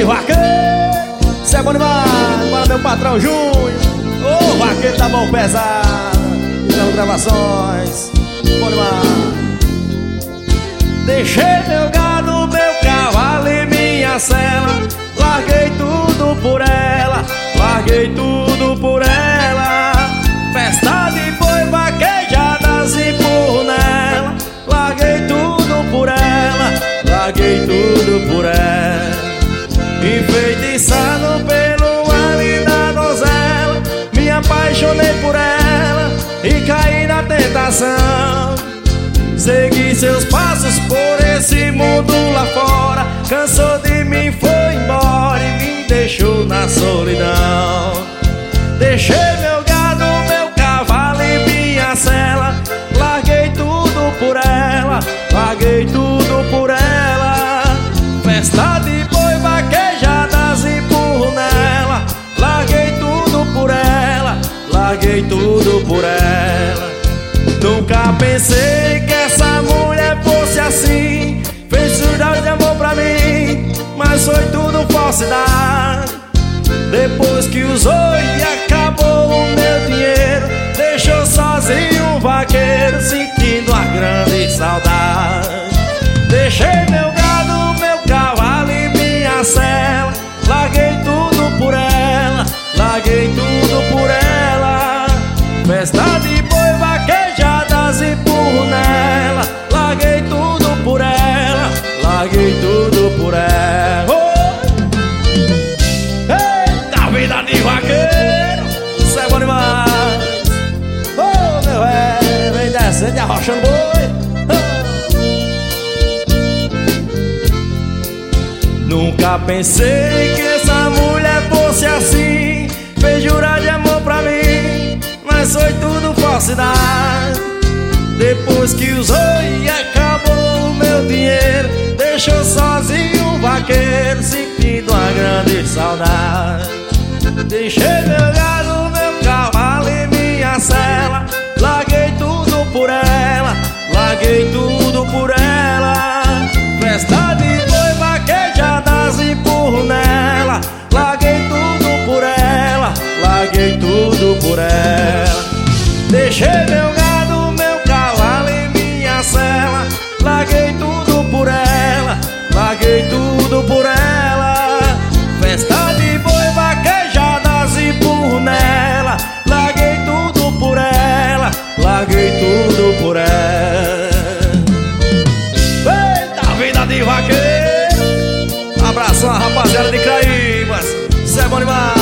de vaqueiro, cê é bom demais. Bora meu patrão Júnior, ô vaqueiro da mão pesada, então gravações, bom demais. Deixei meu gado, meu cavalo e minha cela, larguei tudo por ela, larguei tudo por ela. Festa de boi, vaquejadas e por nela, larguei tudo por ela, larguei tudo por ela. Enfeitiçado pelo ar da donzela, me apaixonei por ela e caí na tentação. Segui seus passos por esse mundo lá fora, cansou de mim, foi embora e me deixou na solidão. Deixei meu gado, meu cavalo e minha cela, larguei tudo por ela, larguei tudo por ela. Festa de boi, vaquejadas e burro nela, larguei tudo por ela, larguei tudo por ela. Nunca pensei que essa mulher fosse assim, fez jurar de amor pra mim, mas foi tudo falsidade. Depois que usou e acabou o meu dinheiro, deixou sozinho um vaqueiro, sentindo uma grande saudade. Deixei meu gado, meu cavalo e minha cela, larguei tudo por ela, larguei tudo por ela. Festa de boi, vaquejadas e burro nela, larguei tudo por ela, larguei tudo por ela. Eita vida de vaqueiro, cê é bom demais. Oh meu velho, vem descendo e arrochando boi. Nunca pensei que essa mulher fosse assim, fez jurar de amor pra mim, mas foi tudo falsidade. Depois que usou e acabou o meu dinheiro, deixou sozinho um vaqueiro, sentindo uma grande saudade. Deixei meu gado, meu cavalo e minha cela, larguei tudo por ela, larguei tudo por ela. Festa de boi, vaquejadas e burro nela, larguei tudo por ela, larguei tudo por ela. Deixei meu gado, meu cavalo e minha cela, larguei tudo por ela, larguei tudo por ela. Festa de boi, vaquejadas e burro nela, larguei tudo por ela, larguei tudo por ela. Eita vida de vaqueiro, abração a rapaziada de Craíbas, cê é bom demais.